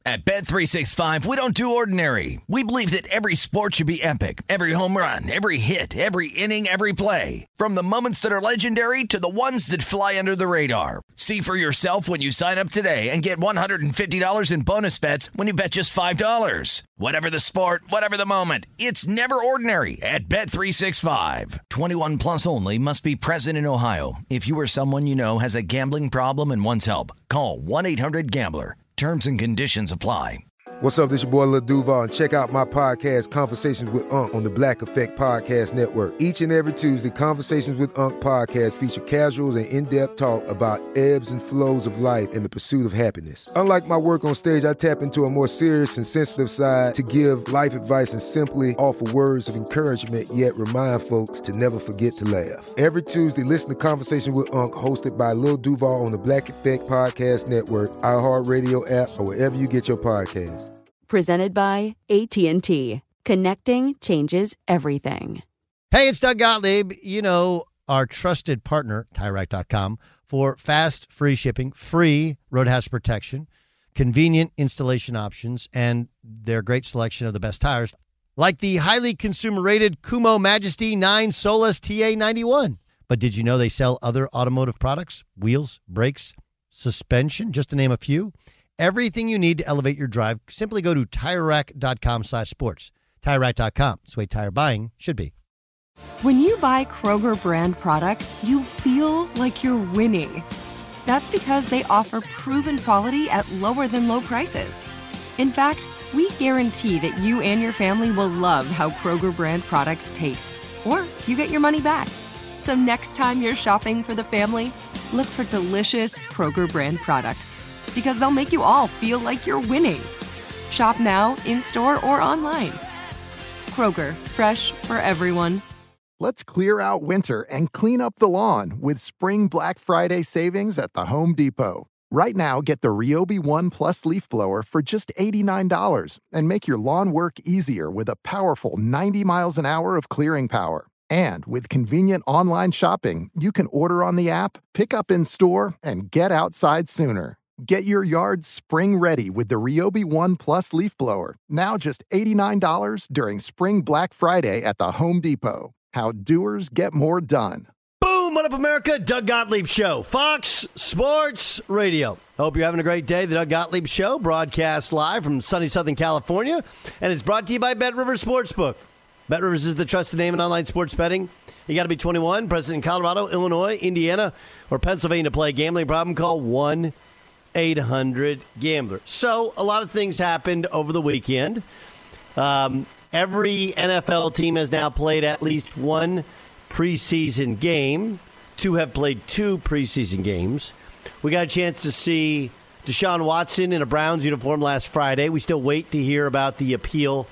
At Bet365, we don't do ordinary. We believe that every sport should be epic. Every home run, every hit, every inning, every play. From the moments that are legendary to the ones that fly under the radar. See for yourself when you sign up today and get $150 in bonus bets when you bet just $5. Whatever the sport, whatever the moment, it's never ordinary at Bet365. 21 plus only. Must be present in Ohio. If you or someone you know has a gambling problem and wants help, call 1-800-GAMBLER. Terms and conditions apply. What's up? This your boy Lil Duval, and check out my podcast, Conversations with Unc, on the Black Effect Podcast Network. Each and every Tuesday, Conversations with Unc podcast feature casual and in-depth talk about ebbs and flows of life and the pursuit of happiness. Unlike my work on stage, I tap into a more serious and sensitive side to give life advice and simply offer words of encouragement, yet remind folks to never forget to laugh. Every Tuesday, listen to Conversations with Unc, hosted by Lil Duval on the Black Effect Podcast Network, iHeartRadio app, or wherever you get your podcasts. Presented by AT&T. Connecting changes everything. Hey, it's Doug Gottlieb. You know, our trusted partner, TireRack.com, for fast, free shipping, free road hazard protection, convenient installation options, and their great selection of the best tires, like the highly consumer-rated Kumo Majesty 9 Solus TA91. But did you know they sell other automotive products? Wheels, brakes, suspension, just to name a few. Everything you need to elevate your drive. Simply go to TireRack.com/sports. TireRack.com. It's the way tire buying should be. When you buy Kroger brand products, you feel like you're winning. That's because they offer proven quality at lower than low prices. In fact, we guarantee that you and your family will love how Kroger brand products taste, or you get your money back. So next time you're shopping for the family, look for delicious Kroger brand products, because they'll make you all feel like you're winning. Shop now, in-store, or online. Kroger, fresh for everyone. Let's clear out winter and clean up the lawn with Spring Black Friday savings at the Home Depot. Right now, get the Ryobi One Plus leaf blower for just $89 and make your lawn work easier with a powerful 90 miles an hour of clearing power. And with convenient online shopping, you can order on the app, pick up in store, and get outside sooner. Get your yard spring ready with the Ryobi One Plus leaf blower. Now just $89 during Spring Black Friday at the Home Depot. How doers get more done. Boom! What up, America? Doug Gottlieb Show. Fox Sports Radio. Hope you're having a great day. The Doug Gottlieb Show broadcasts live from sunny Southern California. And it's brought to you by BetRivers Sportsbook. BetRivers is the trusted name in online sports betting. You got to be 21, present in Colorado, Illinois, Indiana, or Pennsylvania to play. Gambling problem? Call 1-800-GAMBLER. So, a lot of things happened over the weekend. Every NFL team has now played at least one preseason game. Two have played two preseason games. We got a chance to see Deshaun Watson in a Browns uniform last Friday. We still wait to hear about the appeal.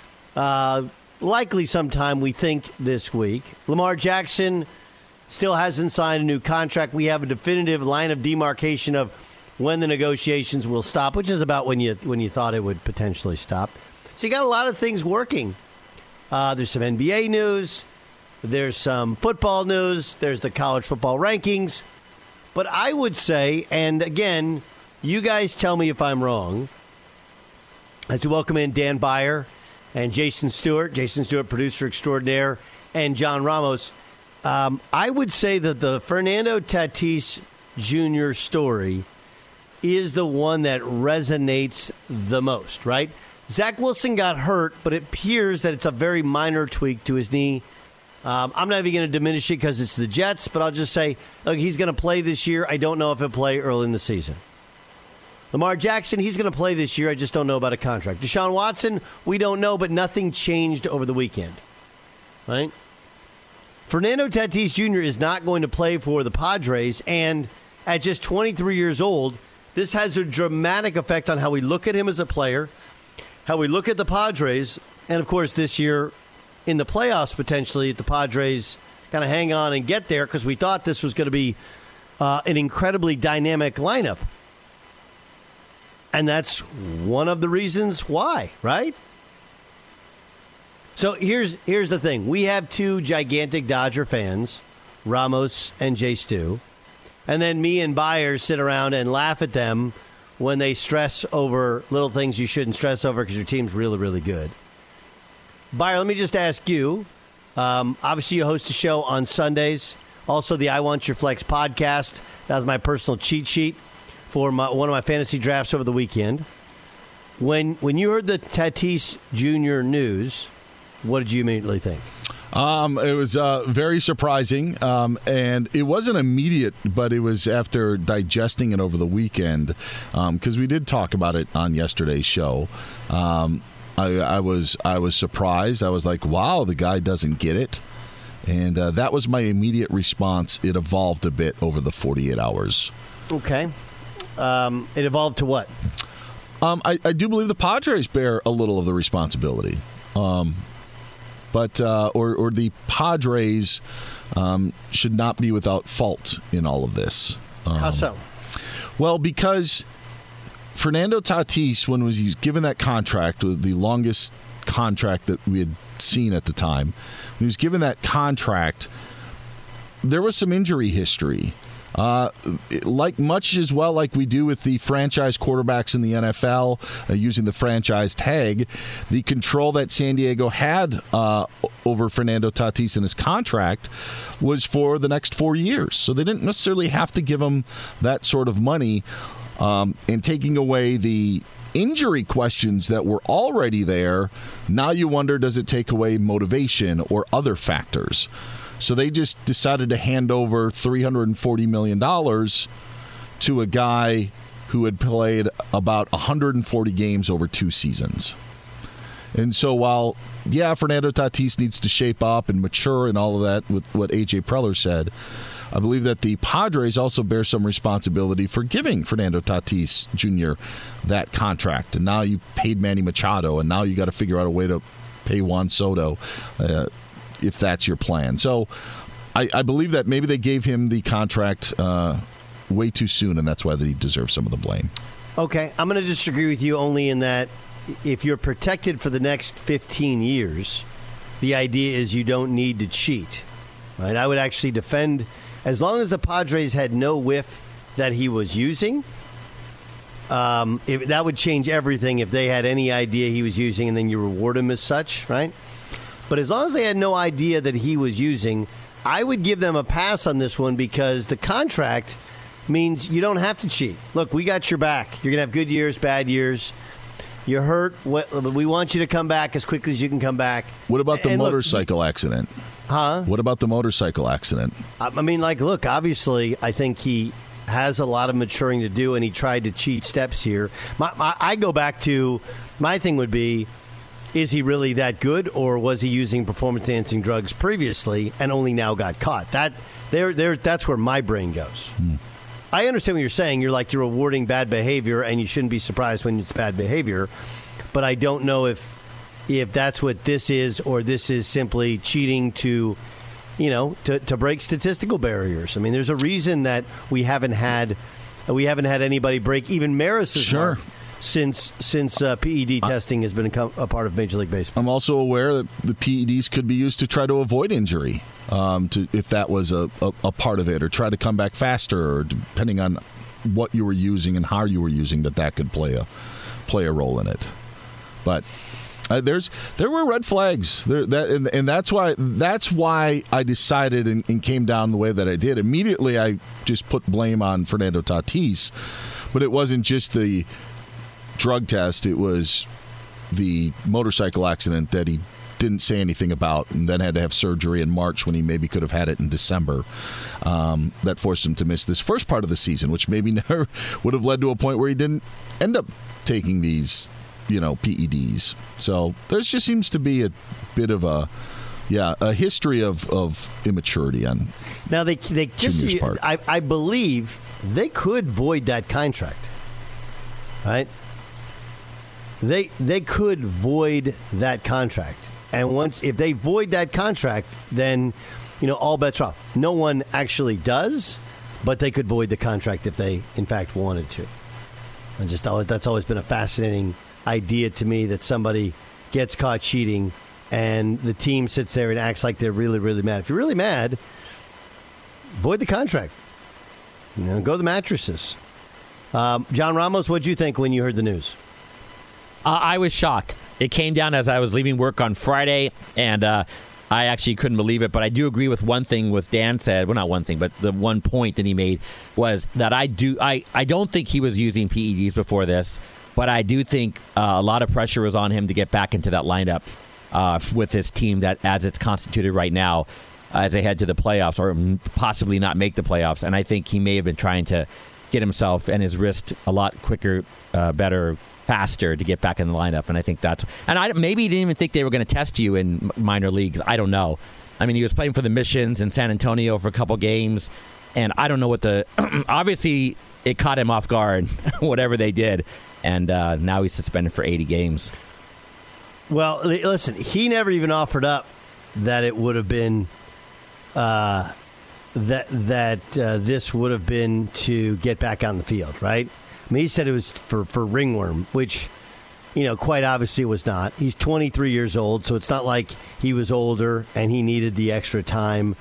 Likely sometime, we think, this week. Lamar Jackson still hasn't signed a new contract. We have a definitive line of demarcation of when the negotiations will stop, which is about when you thought it would potentially stop. So you got a lot of things working. There's some NBA news. There's some football news. There's the college football rankings. But I would say, and again, you guys tell me if I'm wrong, as we welcome in Dan Beyer and Jason Stewart, producer extraordinaire, and John Ramos, I would say that the Fernando Tatis Jr. story is the one that resonates the most, right? Zach Wilson got hurt, but it appears that it's a very minor tweak to his knee. I'm not even going to diminish it because it's the Jets, but I'll just say, look, he's going to play this year. I don't know if he'll play early in the season. Lamar Jackson, he's going to play this year. I just don't know about a contract. Deshaun Watson, we don't know, but nothing changed over the weekend. Right? Fernando Tatis Jr. is not going to play for the Padres, and at just 23 years old, this has a dramatic effect on how we look at him as a player, how we look at the Padres, and, of course, this year in the playoffs, potentially, if the Padres kind of hang on and get there, because we thought this was going to be an incredibly dynamic lineup. And that's one of the reasons why, right? So here's the thing. We have two gigantic Dodger fans, Ramos and Jay Stu. And then me and Byers sit around and laugh at them when they stress over little things you shouldn't stress over because your team's really, really good. Byron, let me just ask you. Obviously, you host a show on Sundays. Also, the I Want Your Flex podcast. That was my personal cheat sheet for one of my fantasy drafts over the weekend. When you heard the Tatis Jr. news, what did you immediately think? It was very surprising, and it wasn't immediate, but it was after digesting it over the weekend, because we did talk about it on yesterday's show. I was surprised. I was like, wow, the guy doesn't get it. And that was my immediate response. It evolved a bit over the 48 hours. Okay. It evolved to what? I do believe the Padres bear a little of the responsibility. But the Padres should not be without fault in all of this. How so? Well, because Fernando Tatis, when he was given that contract, the longest contract that we had seen at the time, when he was given that contract, there was some injury history. Like we do with the franchise quarterbacks in the NFL, using the franchise tag, the control that San Diego had over Fernando Tatis in his contract was for the next 4 years. So they didn't necessarily have to give him that sort of money, and taking away the injury questions that were already there. Now you wonder, does it take away motivation or other factors? So they just decided to hand over $340 million to a guy who had played about 140 games over 2 seasons. And so while, Fernando Tatis needs to shape up and mature and all of that with what A.J. Preller said, I believe that the Padres also bear some responsibility for giving Fernando Tatis Jr. that contract. And now you paid Manny Machado, and now you got to figure out a way to pay Juan Soto, if that's your plan. So I believe that maybe they gave him the contract way too soon, and that's why he deserves some of the blame. Okay, I'm going to disagree with you only in that if you're protected for the next 15 years, the idea is you don't need to cheat. Right? I would actually defend, as long as the Padres had no whiff that he was using, that would change everything if they had any idea he was using and then you reward him as such, right? But as long as they had no idea that he was using, I would give them a pass on this one because the contract means you don't have to cheat. Look, we got your back. You're going to have good years, bad years. You're hurt. We want you to come back as quickly as you can come back. What about the motorcycle accident? Huh? What about the motorcycle accident? I mean, look, obviously, I think he has a lot of maturing to do, and he tried to cheat steps here. I go back to, my thing would be, is he really that good, or was he using performance-enhancing drugs previously and only now got caught? That's where my brain goes. I understand what you're saying. You're rewarding bad behavior, and you shouldn't be surprised when it's bad behavior. But I don't know if that's what this is, or this is simply cheating to break statistical barriers. I mean, there's a reason that we haven't had anybody break even Maris's mark since PED testing has been a part of Major League Baseball. I'm also aware that the PEDs could be used to try to avoid injury, if that was a part of it, or try to come back faster, or depending on what you were using and how you were using, that could play a role in it. But there were red flags there, and that's why I decided and came down the way that I did. Immediately, I just put blame on Fernando Tatis, but it wasn't just the drug test. It was the motorcycle accident that he didn't say anything about, and then had to have surgery in March when he maybe could have had it in December. That forced him to miss this first part of the season, which maybe never would have led to a point where he didn't end up taking these PEDs. So there just seems to be a bit of a history of immaturity on now they Junior's part. I believe they could void that contract, right? They could void that contract, and if they void that contract, then all bets are off. No one actually does, but they could void the contract if they in fact wanted to. And that's always been a fascinating idea to me, that somebody gets caught cheating and the team sits there and acts like they're really, really mad. If you're really mad, void the contract. Go to the mattresses. John Ramos, what did you think when you heard the news? I was shocked. It came down as I was leaving work on Friday, and I actually couldn't believe it. But I do agree with one thing with Dan said. Well, not one thing, but the one point that he made was that I don't think he was using PEDs before this, but I do think a lot of pressure was on him to get back into that lineup with this team that as it's constituted right now as they head to the playoffs or possibly not make the playoffs. And I think he may have been trying to get himself and his wrist a lot quicker, better, faster to get back in the lineup. And I think maybe he didn't even think they were going to test you in minor leagues. I don't know. I mean, he was playing for the Missions in San Antonio for a couple games, and I don't know what obviously it caught him off guard, whatever they did, and now he's suspended for 80 games. Well, listen, he never even offered up that it would have been this would have been to get back on the field, right? I mean, he said it was for ringworm, which, quite obviously it was not. He's 23 years old, so it's not like he was older and he needed the extra time.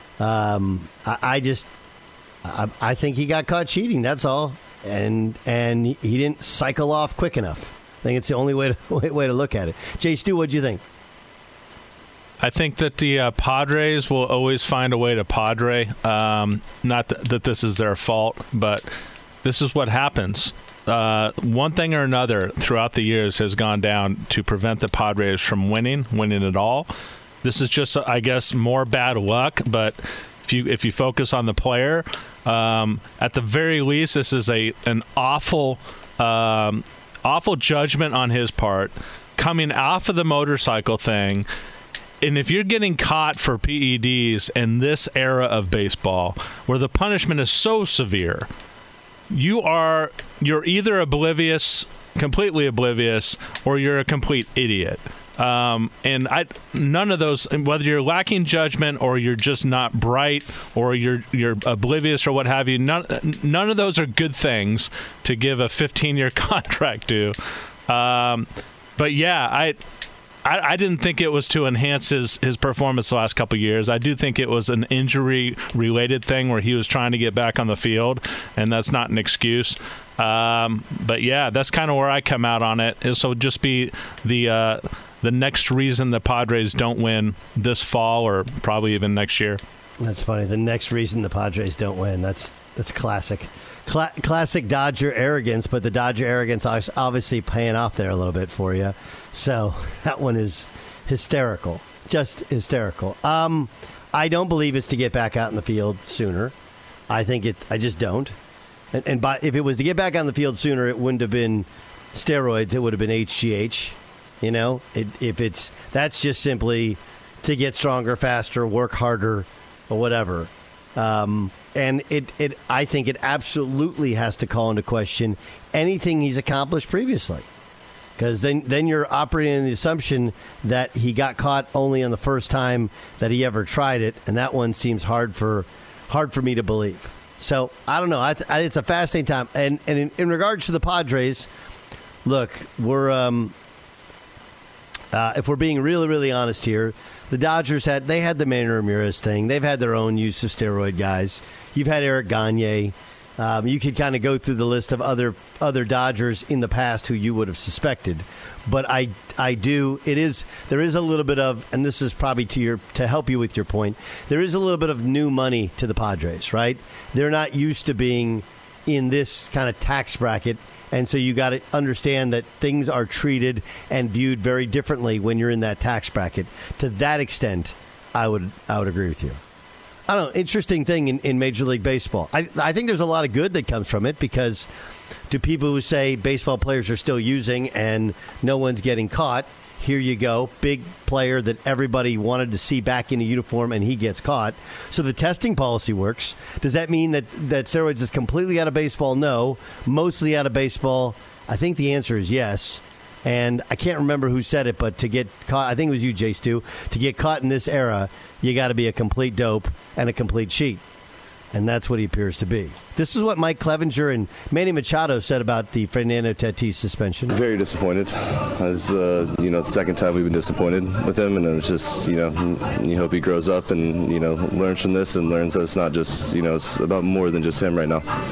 I think he got caught cheating, that's all. And he didn't cycle off quick enough. I think it's the only way to look at it. Jay Stu, what'd you think? I think that the Padres will always find a way to Padre. Not that this is their fault, but this is what happens. One thing or another throughout the years has gone down to prevent the Padres from winning at all. This is just, I guess, more bad luck, but if you focus on the player, at the very least, this is an awful judgment on his part, coming off of the motorcycle thing. And if you're getting caught for PEDs in this era of baseball, where the punishment is so severe, you're either completely oblivious, or you're a complete idiot. And none of those, whether you're lacking judgment or you're just not bright or you're oblivious or what have you, none of those are good things to give a 15-year contract to. But yeah, I didn't think it was to enhance his performance the last couple of years. I do think it was an injury-related thing where he was trying to get back on the field, and that's not an excuse. But yeah, that's kind of where I come out on it. So just be the next reason the Padres don't win this fall or probably even next year. That's funny. The next reason the Padres don't win. That's classic. Classic Dodger arrogance, but the Dodger arrogance obviously paying off there a little bit for you. So that one is hysterical, just hysterical. I don't believe it's to get back out in the field sooner. I just don't. And if it was to get back on the field sooner, it wouldn't have been steroids. It would have been HGH. That's just simply to get stronger, faster, work harder, or whatever. And I think it absolutely has to call into question anything he's accomplished previously. Because then you're operating on the assumption that he got caught only on the first time that he ever tried it, and that one seems hard for me to believe. So I don't know. It's a fascinating time. And in regards to the Padres, look, if we're being really, really honest here, the Dodgers had the Manny Ramirez thing. They've had their own use of steroid guys. You've had Eric Gagne. You could kind of go through the list of other Dodgers in the past who you would have suspected. But there is a little bit of, and this is probably to help you with your point, there is a little bit of new money to the Padres, right? They're not used to being in this kind of tax bracket. And so you got to understand that things are treated and viewed very differently when you're in that tax bracket. To that extent, I would agree with you. I don't know. Interesting thing in Major League Baseball. I think there's a lot of good that comes from it, because to people who say baseball players are still using and no one's getting caught, here you go. Big player that everybody wanted to see back in a uniform, and he gets caught. So the testing policy works. Does that mean that steroids is completely out of baseball? No. Mostly out of baseball? I think the answer is yes. And I can't remember who said it, but to get caught, I think it was you, Jay Stu, to get caught in this era, you got to be a complete dope and a complete cheat. And that's what he appears to be. This is what Mike Clevenger and Manny Machado said about the Fernando Tatis suspension. Very disappointed. It's the second time we've been disappointed with him, and it's just you hope he grows up and learns from this and learns that it's not just it's about more than just him right now.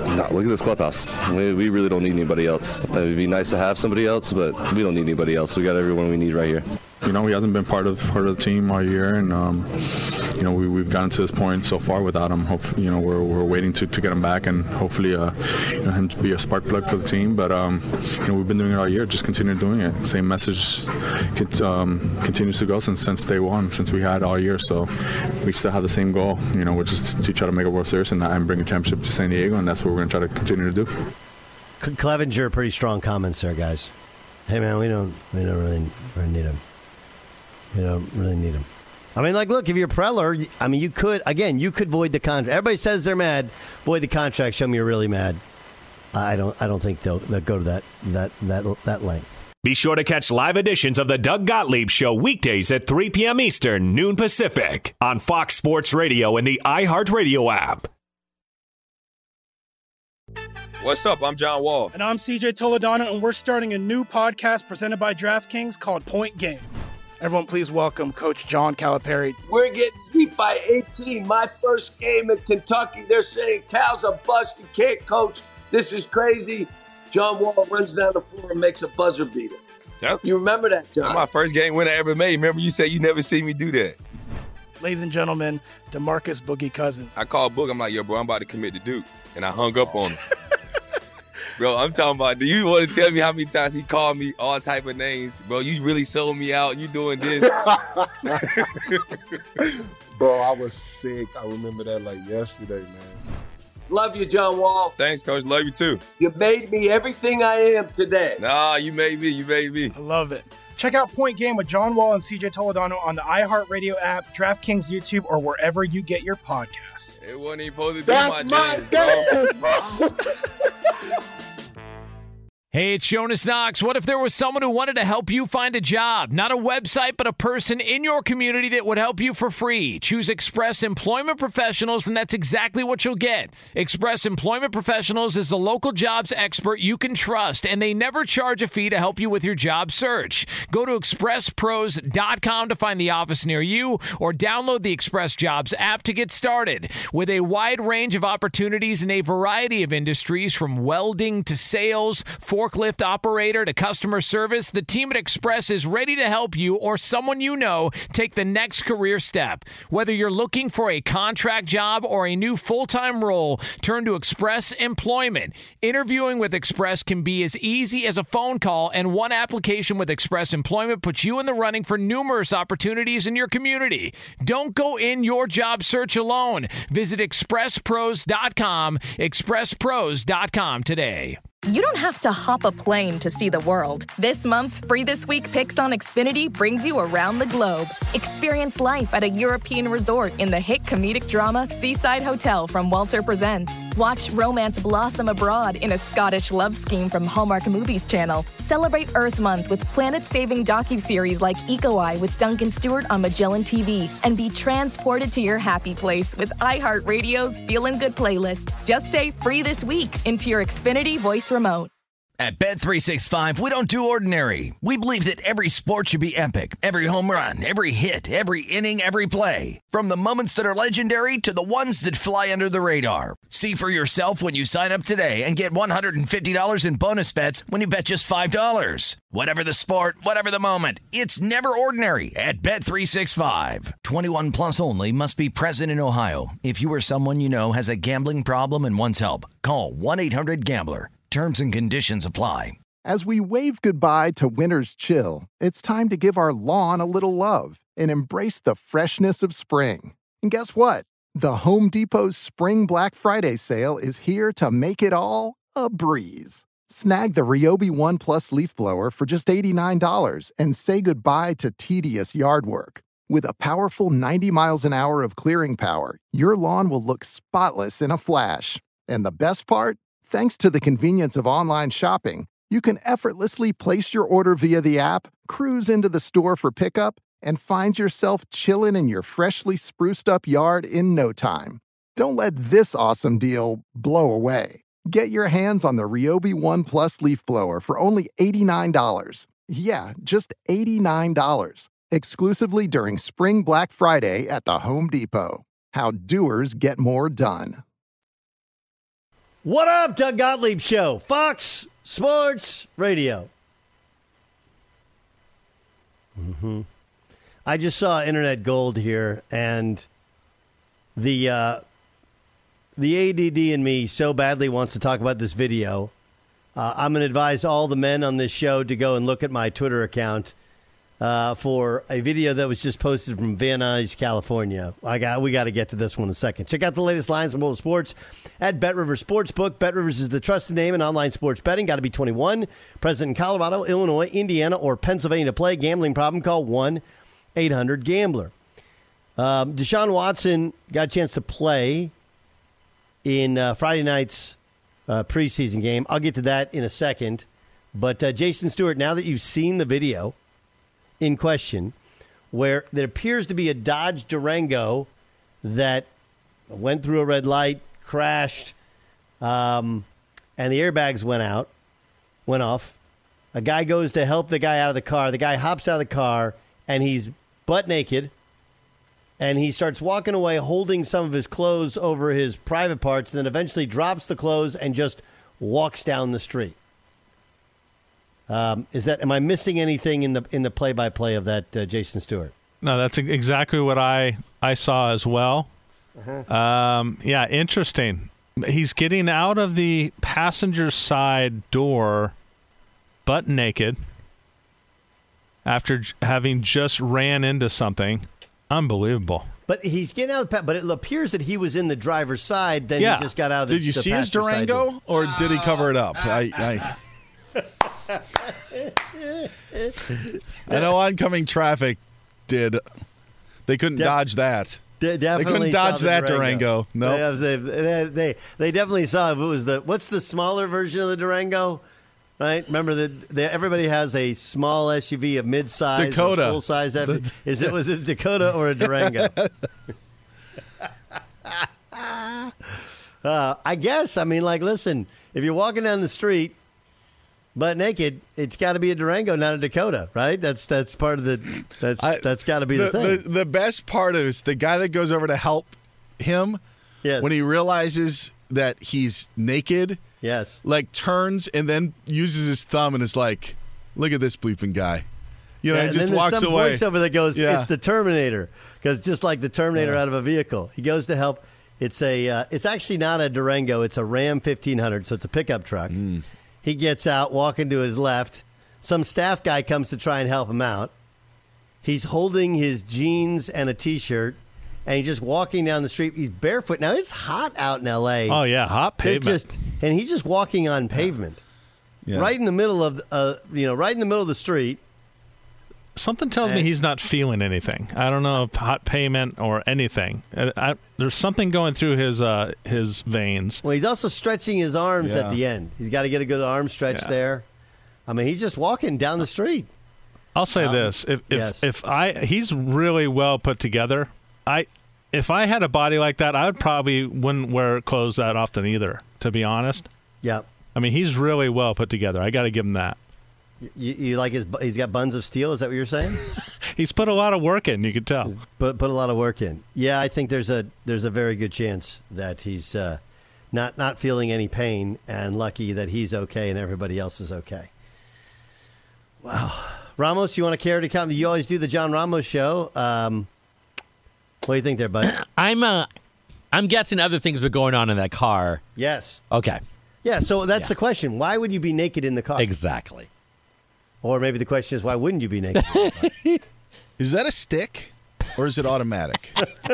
No, look at this clubhouse. We really don't need anybody else. It would be nice to have somebody else, but we don't need anybody else. We got everyone we need right here. You know, he hasn't been part of the team all year, and you know, we've gotten to this point so far without him. Hopefully, you know, we're waiting to get him back, and hopefully, you know, him to be a spark plug for the team. But you know, we've been doing it all year. Just continue doing it. Same message continues to go since day one, since we had all year. So we still have the same goal, you know, which is to try to make a World Series and bring a championship to San Diego, and that's what we're going to try to continue to do. Clevenger, pretty strong comments there, guys. Hey man, we don't really need him. We don't really need him. I mean, like, look, if you're Preller, I mean, you could void the contract. Everybody says they're mad. Void the contract. Show me you're really mad. I don't think they'll go to that length. Be sure to catch live editions of the Doug Gottlieb Show weekdays at 3 p.m. Eastern, noon Pacific, on Fox Sports Radio and the iHeartRadio app. What's up? I'm John Wall. And I'm CJ Toledano, and we're starting a new podcast presented by DraftKings called Point Game. Everyone, please welcome Coach John Calipari. We're getting beat by 18. My first game in Kentucky, they're saying Cal's a bust. He can't coach. This is crazy. John Wall runs down the floor and makes a buzzer beater. Yep. You remember that, John? That's my first game win I ever made. Remember you said you never see me do that. Ladies and gentlemen, DeMarcus Boogie Cousins. I called Boog. I'm like, yo, bro, I'm about to commit to Duke. And I hung up on him. Bro, I'm talking about, do you want to tell me how many times he called me all type of names? Bro, you really sold me out. You doing this. Bro, I was sick. I remember that like yesterday, man. Love you, John Wall. Thanks, Coach. Love you, too. You made me everything I am today. Nah, you made me. You made me. I love it. Check out Point Game with John Wall and CJ Toledano on the iHeartRadio app, DraftKings YouTube, or wherever you get your podcasts. It wasn't even supposed to be That's my game, bro. Hey, it's Jonas Knox. What if there was someone who wanted to help you find a job? Not a website, but a person in your community that would help you for free. Choose Express Employment Professionals, and that's exactly what you'll get. Express Employment Professionals is the local jobs expert you can trust, and they never charge a fee to help you with your job search. Go to expresspros.com to find the office near you, or download the Express Jobs app to get started. With a wide range of opportunities in a variety of industries, from welding to sales, forklift operator to customer service, the team at Express is ready to help you or someone you know take the next career step. Whether you're looking for a contract job or a new full-time role, turn to Express Employment. Interviewing with Express can be as easy as a phone call, and one application with Express Employment puts you in the running for numerous opportunities in your community. Don't go in your job search alone. Visit expresspros.com, expresspros.com today. You don't have to hop a plane to see the world. This month's Free This Week Picks on Xfinity brings you around the globe. Experience life at a European resort in the hit comedic drama Seaside Hotel from Walter Presents. Watch romance blossom abroad in a Scottish love scheme from Hallmark Movies Channel. Celebrate Earth Month with planet-saving docuseries like Eco Eye with Duncan Stewart on Magellan TV. And be transported to your happy place with iHeartRadio's Feelin' Good playlist. Just say Free This Week into your Xfinity voice remote. At Bet365, we don't do ordinary. We believe that every sport should be epic. Every home run, every hit, every inning, every play. From the moments that are legendary to the ones that fly under the radar. See for yourself when you sign up today and get $150 in bonus bets when you bet just $5. Whatever the sport, whatever the moment, it's never ordinary at Bet365. 21 plus only. Must be present in Ohio. If you or someone you know has a gambling problem and wants help, call 1-800-GAMBLER. Terms and conditions apply. As we wave goodbye to winter's chill, it's time to give our lawn a little love and embrace the freshness of spring. And guess what? The Home Depot's Spring Black Friday sale is here to make it all a breeze. Snag the Ryobi One Plus leaf blower for just $89 and say goodbye to tedious yard work. With a powerful 90 miles an hour of clearing power, your lawn will look spotless in a flash. And the best part? Thanks to the convenience of online shopping, you can effortlessly place your order via the app, cruise into the store for pickup, and find yourself chilling in your freshly spruced up yard in no time. Don't let this awesome deal blow away. Get your hands on the Ryobi One Plus leaf blower for only $89. Yeah, just $89. Exclusively during Spring Black Friday at the Home Depot. How doers get more done. What up, Doug Gottlieb Show, Fox Sports Radio. I just saw Internet Gold here, and the ADD in me so badly wants to talk about this video. I'm going to advise all the men on this show to go and look at my Twitter account for a video that was just posted from Van Nuys, California. We got to get to this one in a second. Check out the latest lines in world of sports at BetRivers Sportsbook. BetRivers is the trusted name in online sports betting. Got to be 21. Present in Colorado, Illinois, Indiana, or Pennsylvania to play. Gambling problem? Call 1-800-GAMBLER. Deshaun Watson got a chance to play in Friday night's preseason game. I'll get to that in a second. But Jason Stewart, now that you've seen the video in question, where there appears to be a Dodge Durango that went through a red light, crashed, and the airbags went off. A guy goes to help the guy out of the car. The guy hops out of the car, and he's butt naked, and he starts walking away holding some of his clothes over his private parts, and then eventually drops the clothes and just walks down the street. Am I missing anything in the play-by-play of that, Jason Stewart? No, that's exactly what I saw as well. Yeah, interesting. He's getting out of the passenger side door butt naked after having just ran into something. Unbelievable. But he's getting out of the but it appears that he was in the driver's side, then he just got out of the Did you see his passenger side Durango, or did he cover it up? I know oncoming traffic did. They couldn't dodge that. They couldn't dodge that Durango. No, they definitely saw it. It was what's the smaller version of the Durango, right? Remember that everybody has a small SUV, a mid-size, Dakota, full size. Was it a Dakota or a Durango? I guess. I mean, listen, if you're walking down the street butt naked, it's got to be a Durango, not a Dakota, right? That's part of that's got to be the thing. The best part is the guy that goes over to help him. Yes. When he realizes that he's naked. Yes. Turns and then uses his thumb and is like, "Look at this bleeping guy," and just walks some away. Voiceover that goes, "It's the Terminator," because just like the Terminator out of a vehicle, he goes to help. It's actually not a Durango; it's a Ram 1500, so it's a pickup truck. He gets out, walking to his left. Some staff guy comes to try and help him out. He's holding his jeans and a T-shirt, and he's just walking down the street. He's barefoot. Now, it's hot out in L.A. Oh, yeah, hot pavement. And he's just walking on pavement, right in the middle of, right in the middle of the street. Something tells me he's not feeling anything. I don't know if hot pavement or anything. There's something going through his veins. Well, he's also stretching his arms at the end. He's got to get a good arm stretch there. I mean, he's just walking down the street. I'll say this: he's really well put together. If I had a body like that, I wouldn't wear clothes that often either. To be honest. Yeah. I mean, he's really well put together. I got to give him that. You like he's got buns of steel? Is that what you're saying? He's put a lot of work in. You could tell. Put a lot of work in. Yeah, I think there's a very good chance that he's not feeling any pain, and lucky that he's okay and everybody else is okay. Wow, Ramos, you want to care to come? You always do the John Ramos show. What do you think there, bud? I'm guessing other things were going on in that car. Yes. Okay. Yeah. So that's the question. Why would you be naked in the car? Exactly. Or maybe the question is, why wouldn't you be naked? Is that a stick, or is it automatic?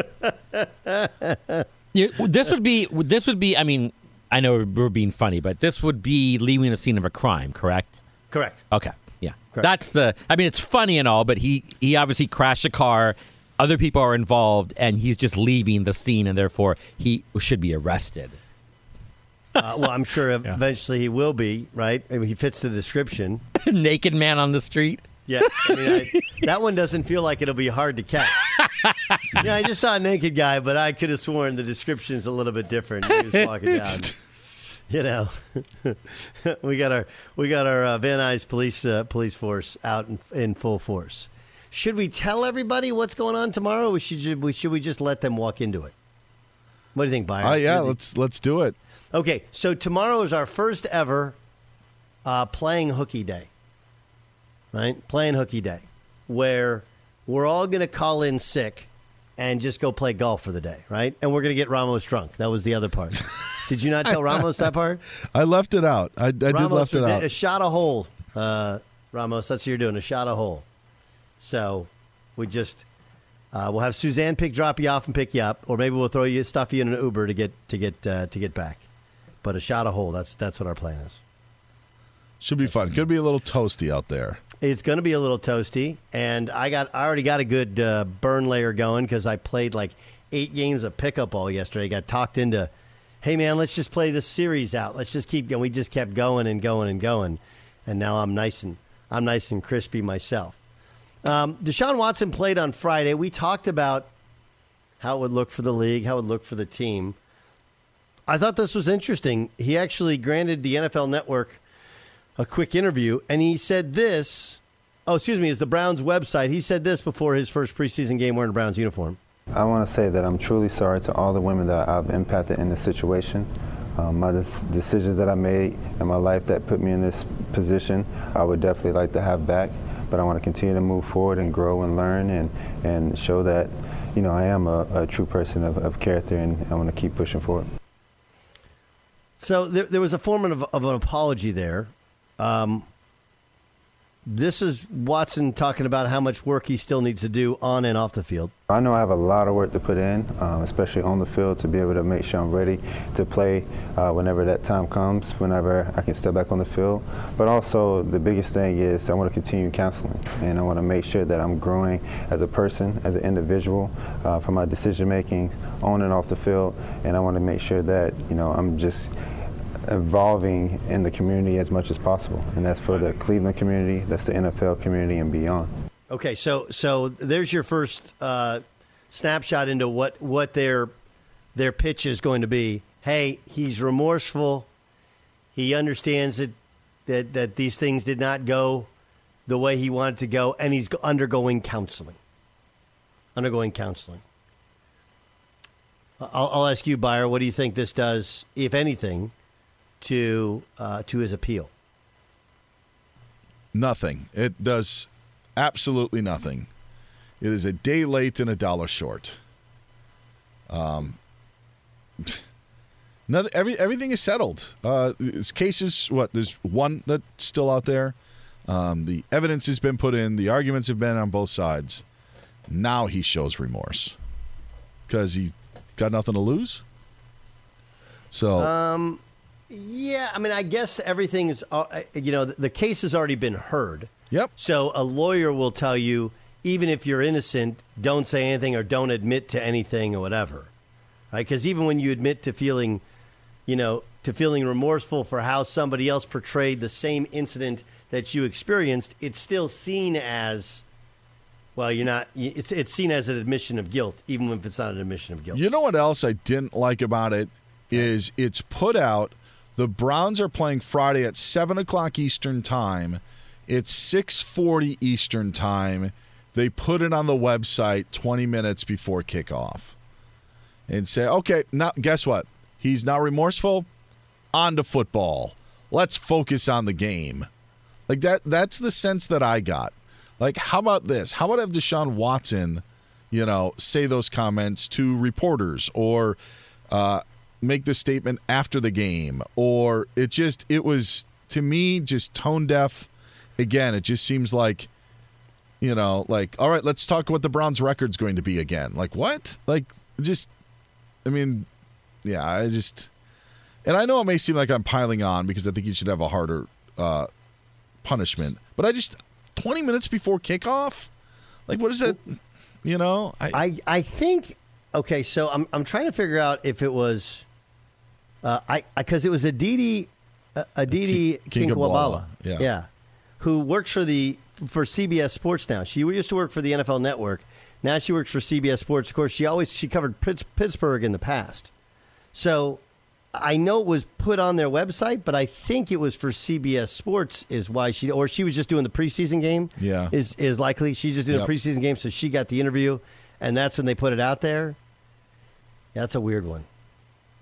This would be. I mean, I know we're being funny, but this would be leaving the scene of a crime, correct? Correct. Okay. Yeah. Correct. I mean, it's funny and all, but he obviously crashed a car. Other people are involved, and he's just leaving the scene, and therefore he should be arrested. Well, I'm sure eventually he will be, right? I mean, he fits the description. Naked man on the street. Yeah, I mean, that one doesn't feel like it'll be hard to catch. I just saw a naked guy, but I could have sworn the description's a little bit different. He was walking down. We got our Van Nuys police force out in full force. Should we tell everybody what's going on tomorrow, or should we just let them walk into it? What do you think, Byron? Let's do it. Okay, so tomorrow is our first ever playing hooky day, right? Playing hooky day, where we're all going to call in sick and just go play golf for the day, right? And we're going to get Ramos drunk. That was the other part. Did you not tell Ramos that part? I left it out. I did left it out. A shot a hole, Ramos. That's what you're doing, a shot a hole. So we just we'll have Suzanne drop you off and pick you up, or maybe we'll stuff you in an Uber to get back. But a shot a hole. That's what our plan is. Should be fun. Could be a little toasty out there. It's going to be a little toasty, and I already got a good burn layer going because I played like 8 games of pickup ball yesterday. I got talked into, hey man, let's just play this series out. Let's just keep going. We just kept going and going and going, and now I'm nice and crispy myself. Deshaun Watson played on Friday. We talked about how it would look for the league, how it would look for the team. I thought this was interesting. He actually granted the NFL Network a quick interview, and he said this. It's the Browns website. He said this before his first preseason game wearing a Browns uniform. I want to say that I'm truly sorry to all the women that I've impacted in this situation. My decisions that I made in my life that put me in this position, I would definitely like to have back. But I want to continue to move forward and grow and learn and show that, I am a true person of character, and I want to keep pushing forward. So there was a form of an apology there. This is Watson talking about how much work he still needs to do on and off the field. I know I have a lot of work to put in, especially on the field, to be able to make sure I'm ready to play whenever that time comes, whenever I can step back on the field. But also the biggest thing is I want to continue counseling, and I want to make sure that I'm growing as a person, as an individual, for my decision making on and off the field. And I want to make sure that I'm just evolving in the community as much as possible, and that's for the Cleveland community, that's the NFL community, and beyond. Okay, so there's your first snapshot into what their pitch is going to be. Hey, he's remorseful. He understands that these things did not go the way he wanted to go, and he's undergoing counseling. I'll ask you, Byer, what do you think this does, if anything, to his appeal? Nothing. It does absolutely nothing. It is a day late and a dollar short. Everything is settled. His cases, there's one that's still out there. The evidence has been put in. The arguments have been on both sides. Now he shows remorse because he got nothing to lose. So. Yeah, I mean, I guess everything's, the case has already been heard. Yep. So a lawyer will tell you, even if you're innocent, don't say anything or don't admit to anything or whatever. Right? Because even when you admit to feeling remorseful for how somebody else portrayed the same incident that you experienced, it's still seen as, it's seen as an admission of guilt, even if it's not an admission of guilt. You know what else I didn't like about it is it's put out. The Browns are playing Friday at 7 o'clock Eastern Time. It's 6:40 Eastern Time. They put it on the website 20 minutes before kickoff. And say, okay, now guess what? He's now remorseful. On to football. Let's focus on the game. Like that's the sense that I got. Like, how about this? How about have Deshaun Watson, say those comments to reporters or make the statement after the game, or it was to me just tone deaf. Again, it just seems like, all right, let's talk what the Browns record's going to be again. Like what? Like and I know it may seem like I'm piling on because I think you should have a harder punishment, but 20 minutes before kickoff, like what is that? I think. Okay, so I'm trying to figure out if it was. Because it was Aditi Kinkwabala, who works for CBS Sports now. She used to work for the NFL Network. Now she works for CBS Sports. Of course, she covered Pittsburgh in the past. So I know it was put on their website, but I think it was for CBS Sports is why she was just doing the preseason game. Yeah, is likely she's just doing the preseason game, so she got the interview, and that's when they put it out there. Yeah, that's a weird one.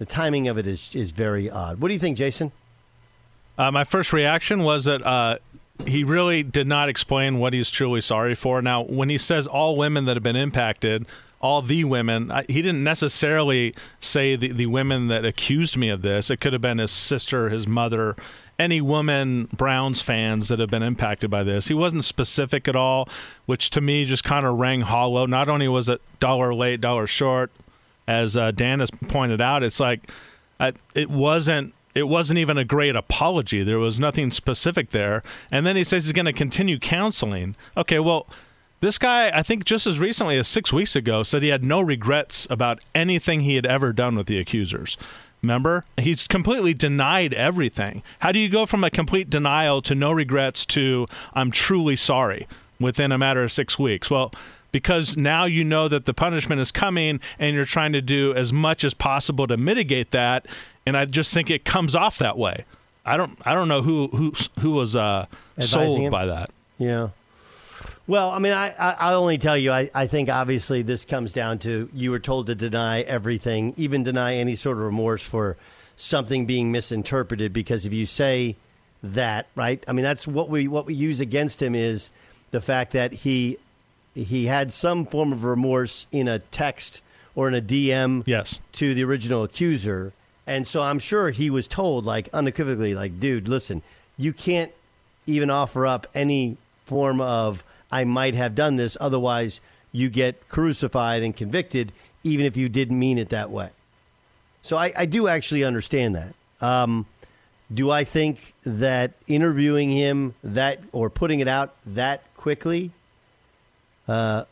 the timing of it is very odd. What do you think, Jason? My first reaction was that he really did not explain what he's truly sorry for. Now, when he says all women that have been impacted, all the women, he didn't necessarily say the women that accused me of this. It could have been his sister, his mother, any woman, Browns fans that have been impacted by this. He wasn't specific at all, which to me just kind of rang hollow. Not only was it $1 late, $1 short, as Dan has pointed out, it's like it wasn't even a great apology. There was nothing specific there. And then he says he's going to continue counseling. Okay, well, this guy, I think just as recently as 6 weeks ago, said he had no regrets about anything he had ever done with the accusers. Remember? He's completely denied everything. How do you go from a complete denial to no regrets to I'm truly sorry within a matter of 6 weeks? Well, because now you know that the punishment is coming and you're trying to do as much as possible to mitigate that, and I just think it comes off that way. I don't know who was sold by that. Yeah. Well, I mean, I'll only tell you, I think obviously this comes down to you were told to deny everything, even deny any sort of remorse for something being misinterpreted, because if you say that, right, I mean, that's what we use against him is the fact that he had some form of remorse in a text or in a DM to the original accuser. And so I'm sure he was told, like, unequivocally, like, dude, listen, you can't even offer up any form of I might have done this, otherwise you get crucified and convicted, even if you didn't mean it that way. So I do actually understand that. Do I think that interviewing him or putting it out that quickly, that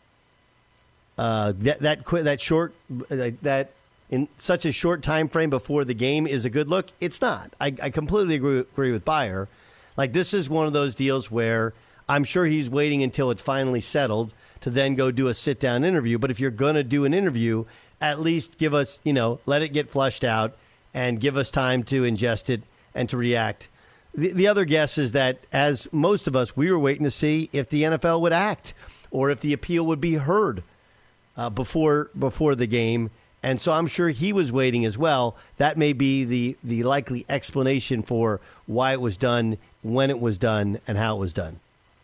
in such a short time frame before the game is a good look? It's not. I completely agree with Beyer. Like, this is one of those deals where I'm sure he's waiting until it's finally settled to then go do a sit-down interview. But if you're going to do an interview, at least give us, let it get flushed out and give us time to ingest it and to react. The other guess is that, as most of us, we were waiting to see if the NFL would act or if the appeal would be heard before the game. And so I'm sure he was waiting as well. That may be the likely explanation for why it was done, when it was done, and how it was done.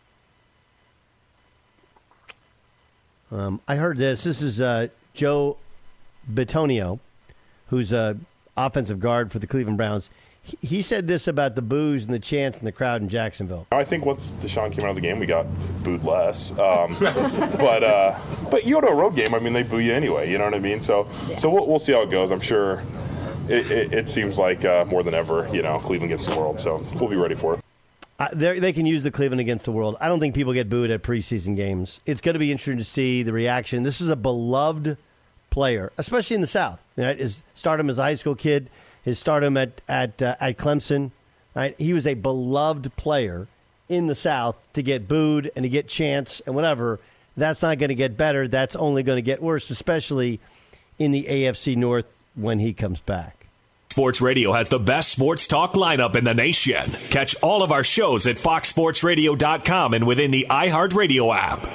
I heard this. This is Joe Bitonio, who's an offensive guard for the Cleveland Browns. He said this about the boos and the chants in the crowd in Jacksonville. I think once Deshaun came out of the game, we got booed less. But you go to a road game, I mean, they boo you anyway. You know what I mean? So we'll see how it goes. I'm sure it seems like more than ever, Cleveland against the world. So we'll be ready for it. They can use the Cleveland against the world. I don't think people get booed at preseason games. It's going to be interesting to see the reaction. This is a beloved player, especially in the South. Right? His stardom as a high school kid, his stardom at Clemson. Right? He was a beloved player in the South. To get booed and to get chants and whatever, that's not going to get better. That's only going to get worse, especially in the AFC North when he comes back. Sports Radio has the best sports talk lineup in the nation. Catch all of our shows at foxsportsradio.com and within the iHeartRadio app.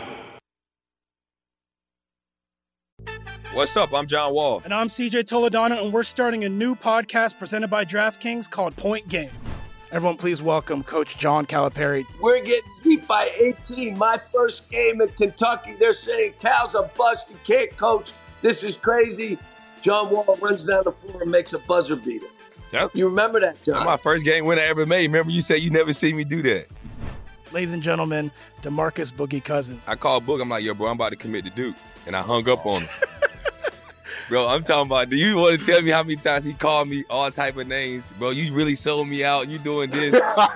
What's up? I'm John Wall. And I'm CJ Toledano, and we're starting a new podcast presented by DraftKings called Point Game. Everyone, please welcome Coach John Calipari. We're getting beat by 18. My first game in Kentucky, they're saying Cal's a bust. He can't coach. This is crazy. John Wall runs down the floor and makes a buzzer beater. Yep. You remember that, John? That's my first game winner I ever made. Remember you said you never see me do that. Ladies and gentlemen, DeMarcus Boogie Cousins. I called Boog. I'm like, yo, bro, I'm about to commit to Duke. And I hung up on him. Bro, I'm talking about, do you want to tell me how many times he called me all type of names? Bro, you really sold me out. You doing this.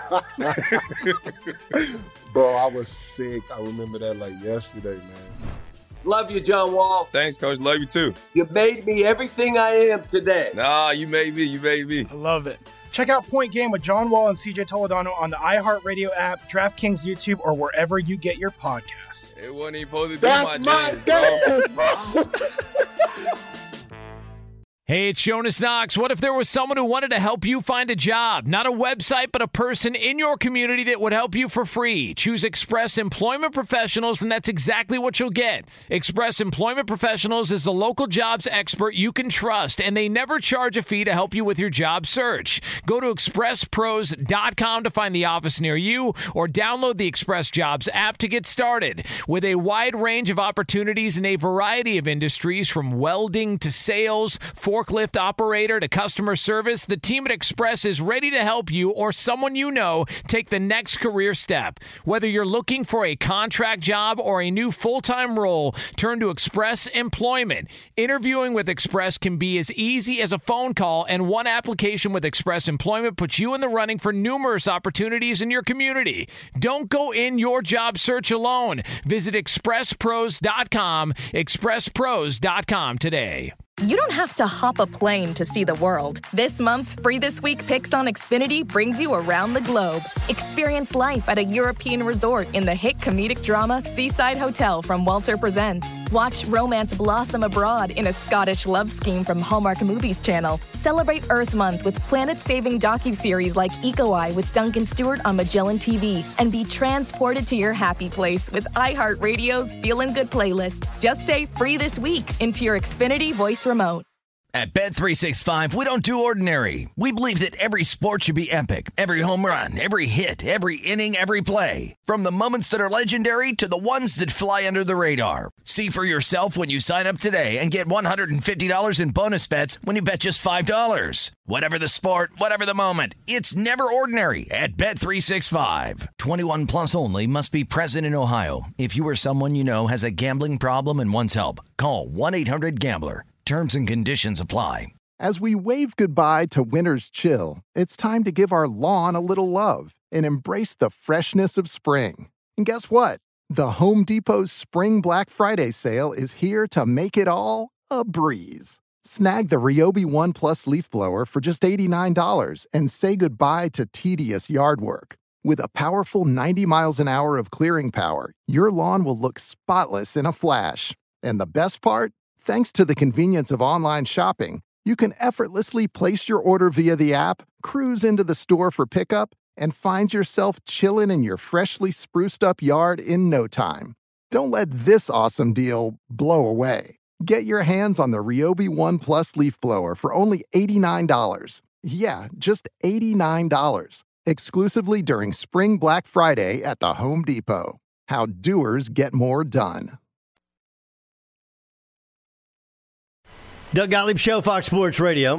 Bro, I was sick. I remember that like yesterday, man. Love you, John Wall. Thanks, Coach. Love you, too. You made me everything I am today. Nah, you made me. You made me. I love it. Check out Point Game with John Wall and CJ Toledano on the iHeartRadio app, DraftKings YouTube, or wherever you get your podcasts. It wasn't even supposed to be That's my jam, game, bro. Hey, it's Jonas Knox. What if there was someone who wanted to help you find a job? Not a website, but a person in your community that would help you for free. Choose Express Employment Professionals, and that's exactly what you'll get. Express Employment Professionals is the local jobs expert you can trust, and they never charge a fee to help you with your job search. Go to expresspros.com to find the office near you, or download the Express Jobs app to get started. With a wide range of opportunities in a variety of industries, from welding to sales, forklift operator to customer service, the team at Express is ready to help you or someone you know take the next career step. Whether you're looking for a contract job or a new full-time role, turn to Express Employment. Interviewing with Express can be as easy as a phone call, and one application with Express Employment puts you in the running for numerous opportunities in your community. Don't go in your job search alone. Visit expresspros.com, expresspros.com today. You don't have to hop a plane to see the world. This month's Free This Week Picks on Xfinity brings you around the globe. Experience life at a European resort in the hit comedic drama Seaside Hotel from Walter Presents. Watch romance blossom abroad in a Scottish love scheme from Hallmark Movies Channel. Celebrate Earth Month with planet-saving docuseries like Eco Eye with Duncan Stewart on Magellan TV. And be transported to your happy place with iHeartRadio's Feelin' Good playlist. Just say Free This Week into your Xfinity voice remote. At Bet365, we don't do ordinary. We believe that every sport should be epic. Every home run, every hit, every inning, every play. From the moments that are legendary to the ones that fly under the radar. See for yourself when you sign up today and get $150 in bonus bets when you bet just $5. Whatever the sport, whatever the moment, it's never ordinary at Bet365. 21 plus only. Must be present in Ohio. If you or someone you know has a gambling problem and wants help, call 1-800-GAMBLER. Terms and conditions apply. As we wave goodbye to winter's chill, it's time to give our lawn a little love and embrace the freshness of spring. And guess what? The Home Depot's Spring Black Friday sale is here to make it all a breeze. Snag the Ryobi One Plus leaf blower for just $89 and say goodbye to tedious yard work. With a powerful 90 miles an hour of clearing power, your lawn will look spotless in a flash. And the best part? Thanks to the convenience of online shopping, you can effortlessly place your order via the app, cruise into the store for pickup, and find yourself chilling in your freshly spruced up yard in no time. Don't let this awesome deal blow away. Get your hands on the Ryobi One Plus leaf blower for only $89. Yeah, just $89. Exclusively during Spring Black Friday at the Home Depot. How doers get more done. Doug Gottlieb Show, Fox Sports Radio.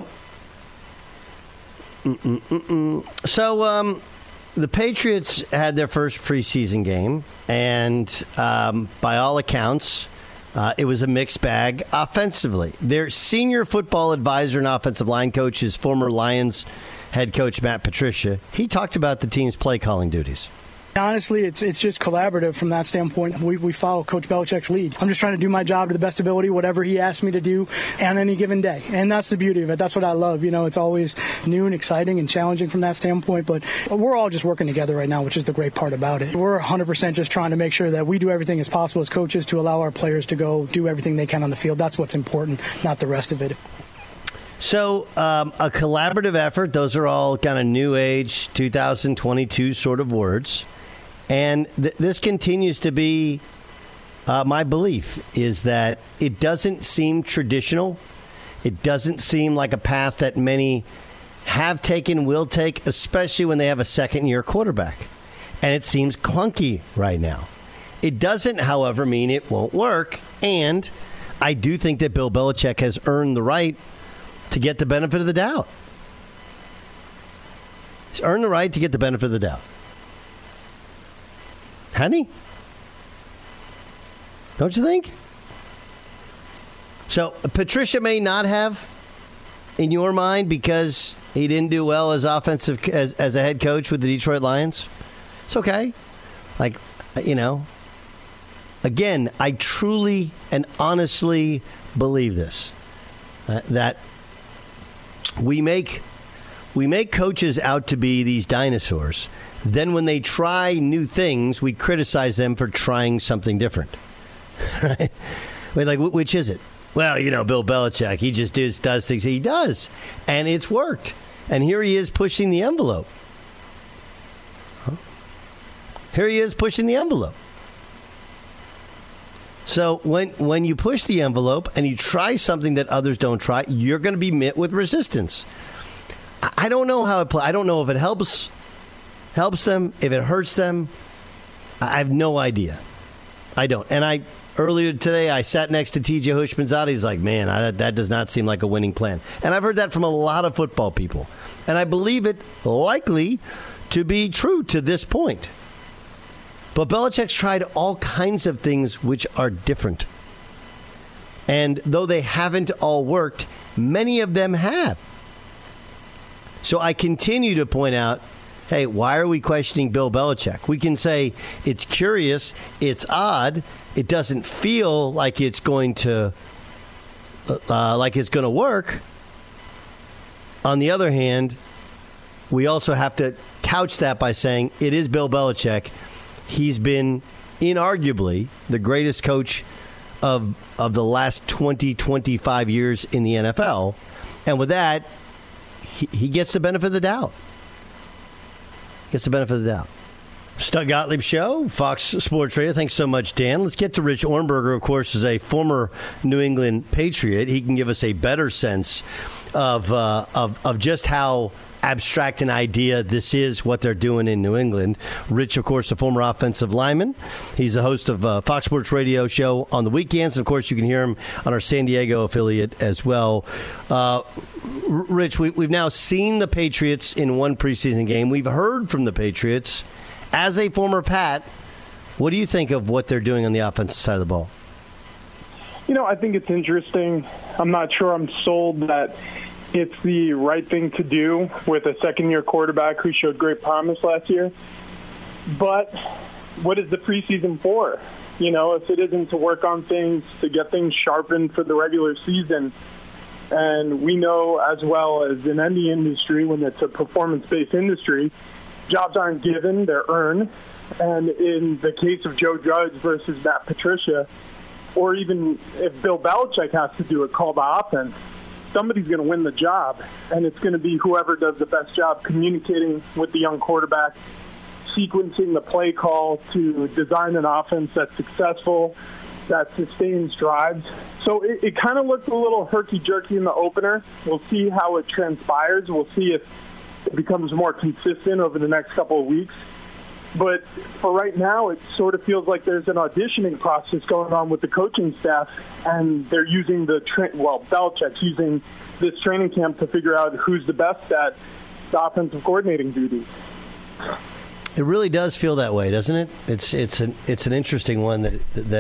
So, the Patriots had their first preseason game, and by all accounts, it was a mixed bag offensively. Their senior football advisor and offensive line coach is former Lions head coach Matt Patricia. He talked about the team's play calling duties. Honestly, it's just collaborative from that standpoint. We follow Coach Belichick's lead. I'm just trying to do my job to the best ability, whatever he asks me to do on any given day. And that's the beauty of it. That's what I love. You know, it's always new and exciting and challenging from that standpoint. But we're all just working together right now, which is the great part about it. We're 100% just trying to make sure that we do everything as possible as coaches to allow our players to go do everything they can on the field. That's what's important, not the rest of it. So a collaborative effort, those are all kind of new age, 2022 sort of words. And this continues to be my belief, is that it doesn't seem traditional. It doesn't seem like a path that many have taken, will take, especially when they have a second-year quarterback. And it seems clunky right now. It doesn't, however, mean it won't work. And I do think that Bill Belichick has earned the right to get the benefit of the doubt. He's earned the right to get the benefit of the doubt. Honey? Don't you think? So Patricia may not have, in your mind, because he didn't do well as as a head coach with the Detroit Lions. It's okay. Like, you know, again, I truly and honestly believe this, that we make coaches out to be these dinosaurs. Then when they try new things, we criticize them for trying something different. Right? Like, which is it? Well, Bill Belichick, he just does things he does, and it's worked. And here he is pushing the envelope. Here he is pushing the envelope. So when you push the envelope and you try something that others don't try, you're going to be met with resistance. I don't know how it plays. I don't know if it helps them, if it hurts them. I have no idea. I don't. And earlier today, I sat next to TJ Houshmandzadeh. He's like, man, that does not seem like a winning plan. And I've heard that from a lot of football people. And I believe it likely to be true to this point. But Belichick's tried all kinds of things which are different. And though they haven't all worked, many of them have. So I continue to point out, hey, why are we questioning Bill Belichick? We can say it's curious, it's odd, it doesn't feel like it's going to work. On the other hand, we also have to couch that by saying it is Bill Belichick. He's been inarguably the greatest coach of the last 20, 25 years in the NFL. And with that, he gets the benefit of the doubt. Doug Gottlieb Show, Fox Sports Radio. Thanks so much, Dan. Let's get to Rich Ohrnberger, of course, is a former New England Patriot. He can give us a better sense of just how abstract an idea this is, what they're doing in New England. Rich, of course, a former offensive lineman. He's the host of Fox Sports Radio show on the weekends. And, of course, you can hear him on our San Diego affiliate as well. Rich, we've now seen the Patriots in one preseason game. We've heard from the Patriots. As a former Pat, what do you think of what they're doing on the offensive side of the ball? I think it's interesting. I'm not sure I'm sold that it's the right thing to do with a second-year quarterback who showed great promise last year. But what is the preseason for? If it isn't to work on things, to get things sharpened for the regular season. And we know as well as in any industry, when it's a performance-based industry, jobs aren't given, they're earned. And in the case of Joe Judge versus Matt Patricia, or even if Bill Belichick has to do it, call the offense, somebody's going to win the job, and it's going to be whoever does the best job communicating with the young quarterback, sequencing the play call to design an offense that's successful, that sustains drives. So it kind of looked a little herky-jerky in the opener. We'll see how it transpires. We'll see if it becomes more consistent over the next couple of weeks. But for right now, it sort of feels like there's an auditioning process going on with the coaching staff, and they're using Belichick's using this training camp to figure out who's the best at the offensive coordinating duties. It really does feel that way, doesn't it? It's an interesting one that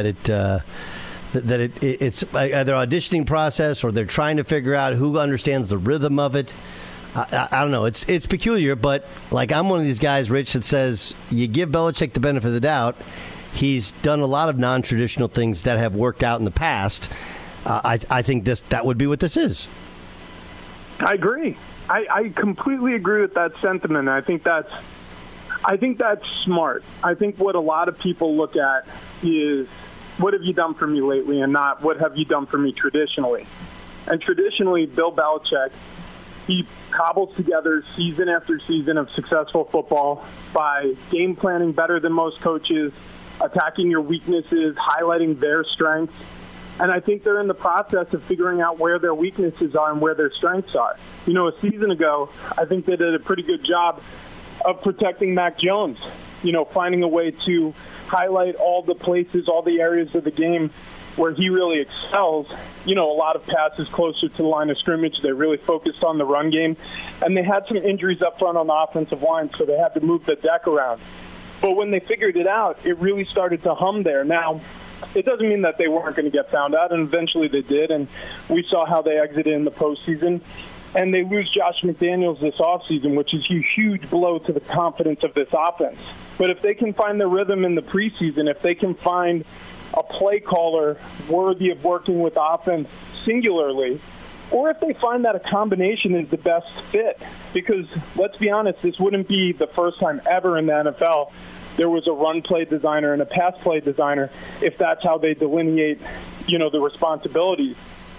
it's either auditioning process or they're trying to figure out who understands the rhythm of it. I don't know. It's peculiar, but I'm one of these guys, Rich, that says you give Belichick the benefit of the doubt. He's done a lot of non-traditional things that have worked out in the past. I think that would be what this is. I agree. I completely agree with that sentiment. I think that's smart. I think what a lot of people look at is what have you done for me lately, and not what have you done for me traditionally. And traditionally, Bill Belichick, he cobbles together season after season of successful football by game planning better than most coaches, attacking your weaknesses, highlighting their strengths. And I think they're in the process of figuring out where their weaknesses are and where their strengths are. A season ago, I think they did a pretty good job of protecting Mac Jones, finding a way to highlight all the places, all the areas of the game where he really excels. A lot of passes closer to the line of scrimmage. They really focused on the run game. And they had some injuries up front on the offensive line, so they had to move the deck around. But when they figured it out, it really started to hum there. Now, it doesn't mean that they weren't going to get found out, and eventually they did. And we saw how they exited in the postseason. And they lose Josh McDaniels this offseason, which is a huge blow to the confidence of this offense. But if they can find their rhythm in the preseason, if they can find a play caller worthy of working with offense singularly, or if they find that a combination is the best fit, because let's be honest, this wouldn't be the first time ever in the NFL there was a run play designer and a pass play designer, if that's how they delineate, the responsibilities.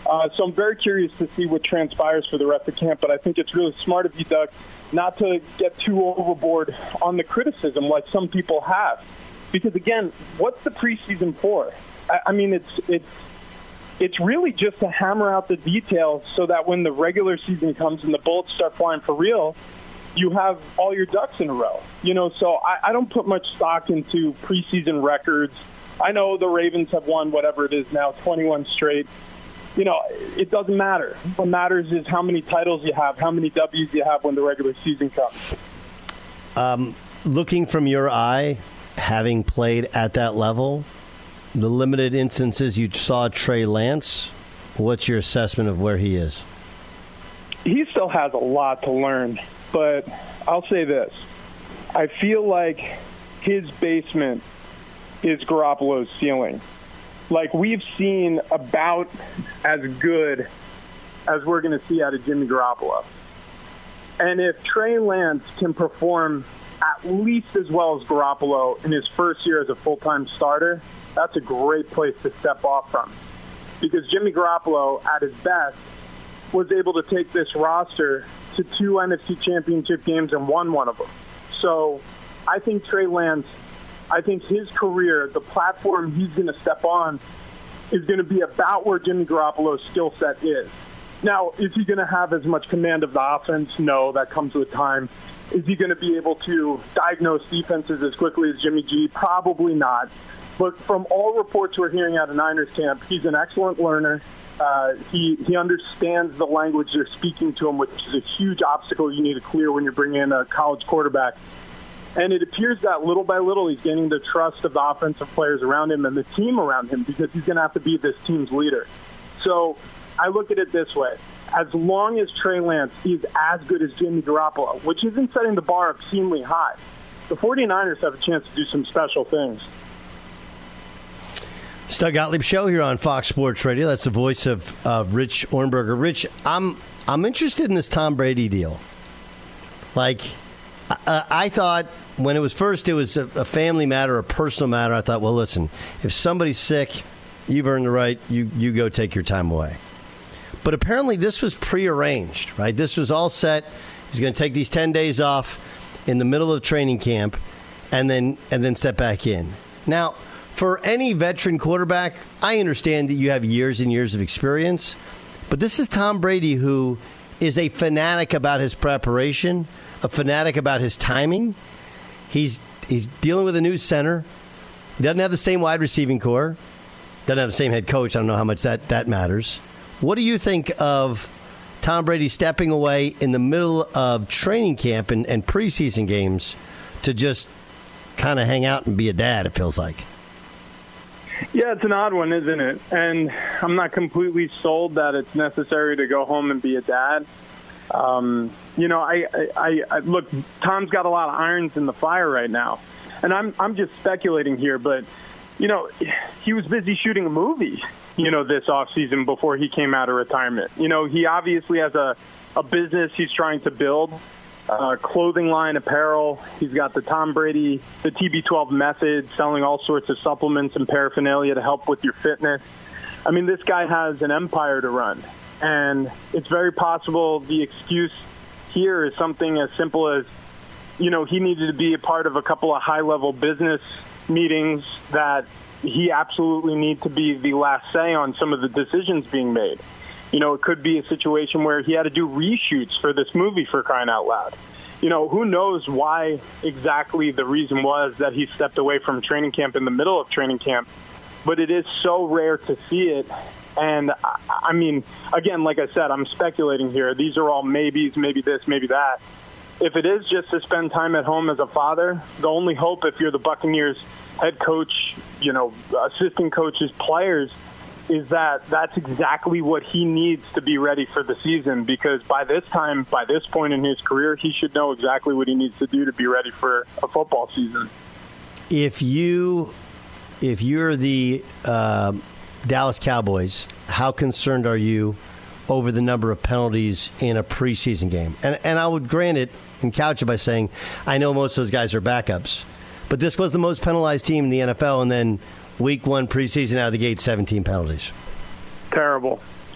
So I'm very curious to see what transpires for the rest of camp, but I think it's really smart of you, Doug, not to get too overboard on the criticism like some people have. Because, again, what's the preseason for? I mean, it's really just to hammer out the details so that when the regular season comes and the bullets start flying for real, you have all your ducks in a row. So I don't put much stock into preseason records. I know the Ravens have won whatever it is now, 21 straight. It doesn't matter. What matters is how many titles you have, how many W's you have when the regular season comes. Looking from your eye, having played at that level, the limited instances you saw Trey Lance, what's your assessment of where he is? He still has a lot to learn, but I'll say this. I feel like his basement is Garoppolo's ceiling. Like, we've seen about as good as we're going to see out of Jimmy Garoppolo. And if Trey Lance can perform at least as well as Garoppolo in his first year as a full-time starter, that's a great place to step off from. Because Jimmy Garoppolo, at his best, was able to take this roster to 2 NFC Championship games and won one of them. So I think Trey Lance, I think his career, the platform he's going to step on, is going to be about where Jimmy Garoppolo's skill set is. Now, is he going to have as much command of the offense? No, that comes with time. Is he going to be able to diagnose defenses as quickly as Jimmy G? Probably not. But from all reports we're hearing out of Niners camp, he's an excellent learner. He understands the language they're speaking to him, which is a huge obstacle you need to clear when you're bringing in a college quarterback. And it appears that little by little he's gaining the trust of the offensive players around him and the team around him because he's going to have to be this team's leader. So I look at it this way. As long as Trey Lance is as good as Jimmy Garoppolo, which isn't setting the bar obscenely high, the 49ers have a chance to do some special things. It's Doug Gottlieb Show here on Fox Sports Radio. That's the voice of Rich Ohrnberger. Rich, I'm interested in this Tom Brady deal. Like, I thought when it was a family matter, a personal matter. I thought, well, listen, if somebody's sick, you've earned the right. You go take your time away. But apparently this was prearranged, right? This was all set. He's going to take these 10 days off in the middle of training camp and then step back in. Now, for any veteran quarterback, I understand that you have years and years of experience, but this is Tom Brady, who is a fanatic about his preparation, a fanatic about his timing. He's dealing with a new center. He doesn't have the same wide receiving core. Doesn't have the same head coach. I don't know how much that matters. What do you think of Tom Brady stepping away in the middle of training camp and preseason games to just kind of hang out and be a dad, it feels like? Yeah, it's an odd one, isn't it? And I'm not completely sold that it's necessary to go home and be a dad. I look, Tom's got a lot of irons in the fire right now. And I'm just speculating here, but, he was busy shooting a movie, this offseason before he came out of retirement. He obviously has a business he's trying to build. Clothing line, apparel. He's got the Tom Brady, the TB12 method, selling all sorts of supplements and paraphernalia to help with your fitness. I mean, this guy has an empire to run. And it's very possible the excuse here is something as simple as, he needed to be a part of a couple of high-level business meetings that he absolutely needs to be the last say on some of the decisions being made. It could be a situation where he had to do reshoots for this movie, for crying out loud. Who knows why exactly the reason was that he stepped away from training camp in the middle of training camp. But it is so rare to see it. And, I mean, again, like I said, I'm speculating here. These are all maybes, maybe this, maybe that. If it is just to spend time at home as a father, the only hope if you're the Buccaneers head coach, assistant coaches, players, is that that's exactly what he needs to be ready for the season, because by this point in his career, he should know exactly what he needs to do to be ready for a football season. If you're the Dallas Cowboys, how concerned are you over the number of penalties in a preseason game? And I would grant it and couch it by saying I know most of those guys are backups, but this was the most penalized team in the NFL, and then Week 1 preseason out of the gate, 17 penalties. Terrible.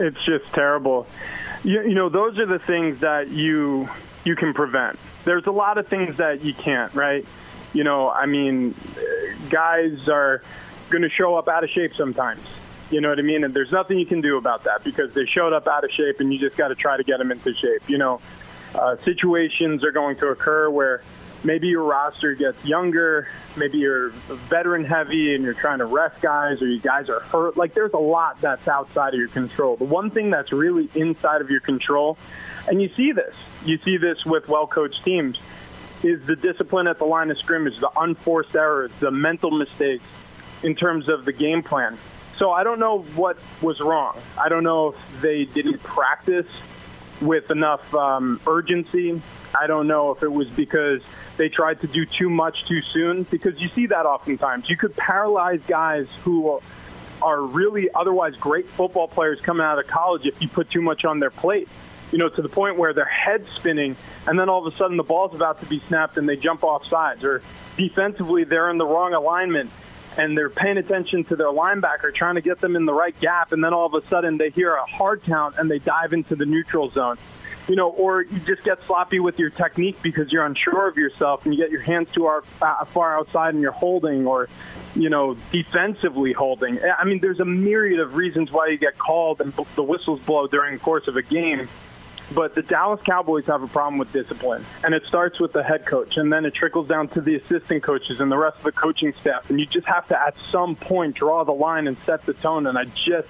It's just terrible. You know, those are the things that you can prevent. There's a lot of things that you can't, right? You know, I mean, guys are going to show up out of shape sometimes. You know what I mean? And there's nothing you can do about that because they showed up out of shape, and you just got to try to get them into shape. You know, situations are going to occur where maybe your roster gets younger, maybe you're veteran heavy and you're trying to rest guys, or you guys are hurt. Like, there's a lot that's outside of your control. The one thing that's really inside of your control, and you see this with well-coached teams, is the discipline at the line of scrimmage, the unforced errors, the mental mistakes in terms of the game plan. So I don't know what was wrong. I don't know if they didn't practice with enough urgency. I don't know if it was because they tried to do too much too soon, because you see that oftentimes. You could paralyze guys who are really otherwise great football players coming out of college if you put too much on their plate, you know, to the point where their head's spinning and then all of a sudden the ball's about to be snapped and they jump off sides, or defensively they're in the wrong alignment and they're paying attention to their linebacker, trying to get them in the right gap, and then all of a sudden they hear a hard count and they dive into the neutral zone. You know, or you just get sloppy with your technique because you're unsure of yourself and you get your hands too far outside and you're holding, or, you know, defensively holding. I mean, there's a myriad of reasons why you get called and the whistles blow during the course of a game. But the Dallas Cowboys have a problem with discipline, and it starts with the head coach, and then it trickles down to the assistant coaches and the rest of the coaching staff. And you just have to, at some point, draw the line and set the tone. And I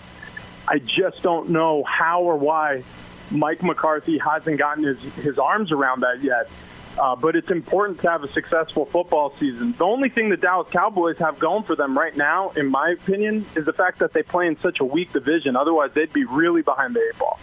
just don't know how or why Mike McCarthy hasn't gotten his arms around that yet. But it's important to have a successful football season. The only thing the Dallas Cowboys have going for them right now, in my opinion, is the fact that they play in such a weak division. Otherwise, they'd be really behind the eight ball.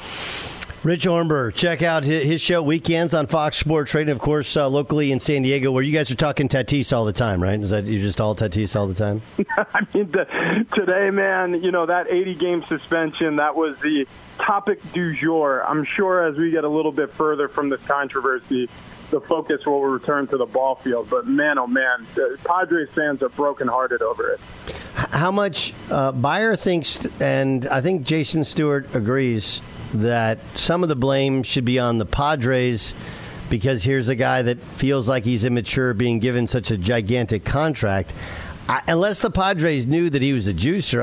Rich Hornberg, check out his show Weekends on Fox Sports Radio, of course, locally in San Diego, where you guys are talking Tatis all the time, right? Is that you're just all Tatis all the time? I mean, today, man, you know, that 80-game suspension, that was the topic du jour. I'm sure as we get a little bit further from this controversy, the focus will return to the ball field. But, man, oh, man, the Padres fans are brokenhearted over it. How much Bayer thinks, and I think Jason Stewart agrees, that some of the blame should be on the Padres because here's a guy that feels like he's immature being given such a gigantic contract. Unless the Padres knew that he was a juicer,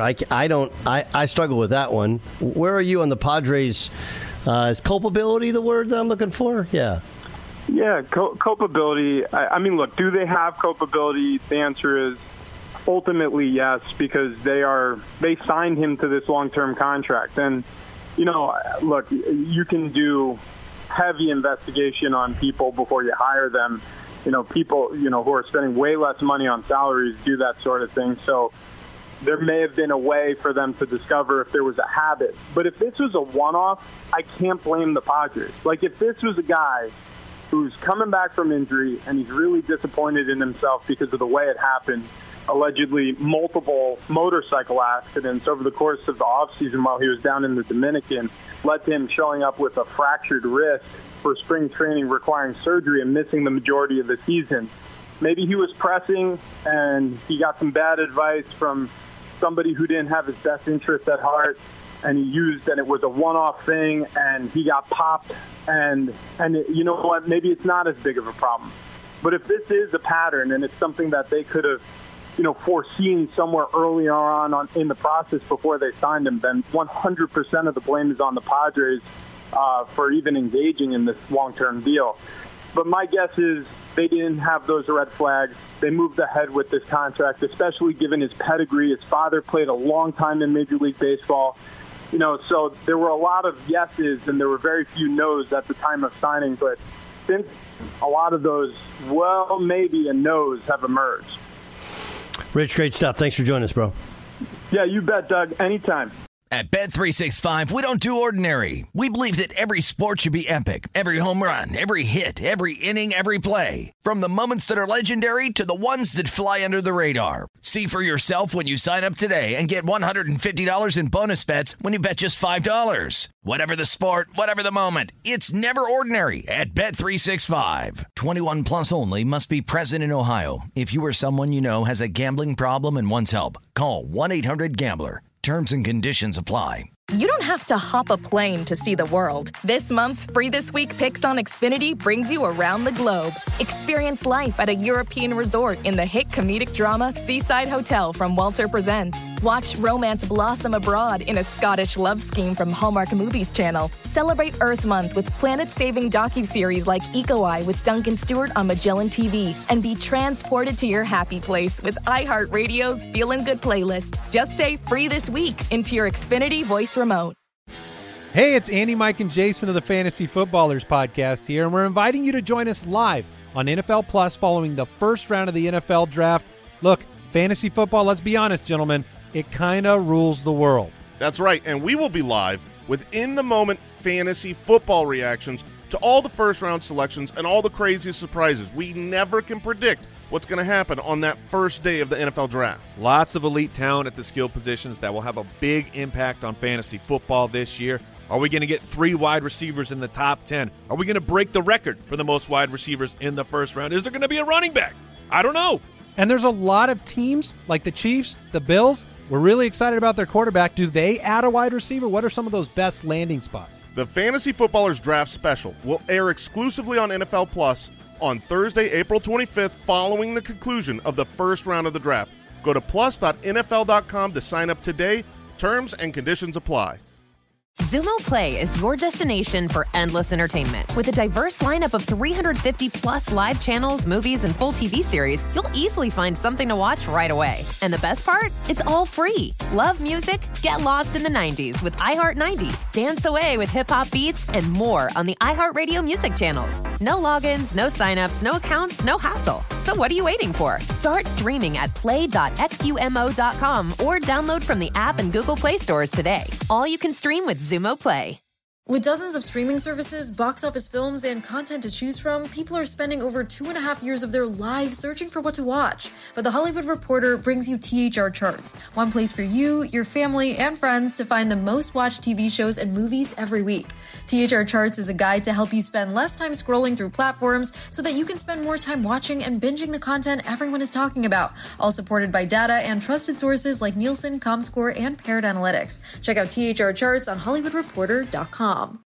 I struggle with that one. Where are you on the Padres? Is culpability the word that I'm looking for? Yeah. Yeah, culpability. I mean, look, do they have culpability? The answer is ultimately yes, because they signed him to this long-term contract. And, you know, look, you can do heavy investigation on people before you hire them. You know, people, you know, who are spending way less money on salaries do that sort of thing. So there may have been a way for them to discover if there was a habit. But if this was a one-off, I can't blame the Padres. Like, if this was a guy who's coming back from injury and he's really disappointed in himself because of the way it happened, allegedly multiple motorcycle accidents over the course of the offseason while he was down in the Dominican, led to him showing up with a fractured wrist for spring training requiring surgery and missing the majority of the season. Maybe he was pressing and he got some bad advice from somebody who didn't have his best interest at heart, and it was a one-off thing, and he got popped, and you know what, maybe it's not as big of a problem. But if this is a pattern and it's something that they could have, you know, foreseen somewhere earlier on in the process before they signed him, then 100% of the blame is on the Padres for even engaging in this long-term deal. But my guess is they didn't have those red flags. They moved ahead with this contract, especially given his pedigree. His father played a long time in Major League Baseball. You know, so there were a lot of yeses and there were very few no's at the time of signing. But since a lot of those, well, maybe a no's have emerged. Rich, great stuff. Thanks for joining us, bro. Yeah, you bet, Doug. Anytime. At Bet365, we don't do ordinary. We believe that every sport should be epic. Every home run, every hit, every inning, every play. From the moments that are legendary to the ones that fly under the radar. See for yourself when you sign up today and get $150 in bonus bets when you bet just $5. Whatever the sport, whatever the moment, it's never ordinary at Bet365. 21 plus only. Must be present in Ohio. If you or someone you know has a gambling problem and wants help, call 1-800-GAMBLER. Terms and conditions apply. You don't have to hop a plane to see the world. This month's Free This Week Picks on Xfinity brings you around the globe. Experience life at a European resort in the hit comedic drama Seaside Hotel from Walter Presents. Watch romance blossom abroad in a Scottish love scheme from Hallmark Movies Channel. Celebrate Earth Month with planet-saving docuseries like Eco Eye with Duncan Stewart on Magellan TV. And be transported to your happy place with iHeartRadio's Feelin' Good playlist. Just say Free This Week into your Xfinity voice remote. Hey, it's Andy, Mike, and Jason of the Fantasy Footballers podcast here, and we're inviting you to join us live on NFL Plus following the first round of the NFL Draft. Look, fantasy football, let's be honest, gentlemen, it kind of rules the world. That's right, and we will be live with in-the-moment fantasy football reactions to all the first-round selections and all the crazy surprises. We never can predict what's going to happen on that first day of the NFL Draft. Lots of elite talent at the skill positions that will have a big impact on fantasy football this year. Are we going to get 3 wide receivers in the top 10? Are we going to break the record for the most wide receivers in the first round? Is there going to be a running back? I don't know. And there's a lot of teams like the Chiefs, the Bills. We're really excited about their quarterback. Do they add a wide receiver? What are some of those best landing spots? The Fantasy Footballers Draft Special will air exclusively on NFL Plus on Thursday, April 25th, following the conclusion of the first round of the draft. Go to plus.nfl.com to sign up today. Terms and conditions apply. Xumo Play is your destination for endless entertainment. With a diverse lineup of 350-plus live channels, movies, and full TV series, you'll easily find something to watch right away. And the best part? It's all free. Love music? Get lost in the 90s with iHeart 90s, dance away with hip-hop beats, and more on the iHeartRadio music channels. No logins, no signups, no accounts, no hassle. So what are you waiting for? Start streaming at play.xumo.com or download from the app and Google Play stores today. All you can stream with Xumo Play. With dozens of streaming services, box office films, and content to choose from, people are spending over 2.5 years of their lives searching for what to watch. But The Hollywood Reporter brings you THR Charts, one place for you, your family, and friends to find the most watched TV shows and movies every week. THR Charts is a guide to help you spend less time scrolling through platforms so that you can spend more time watching and binging the content everyone is talking about, all supported by data and trusted sources like Nielsen, Comscore, and Parrot Analytics. Check out THR Charts on HollywoodReporter.com.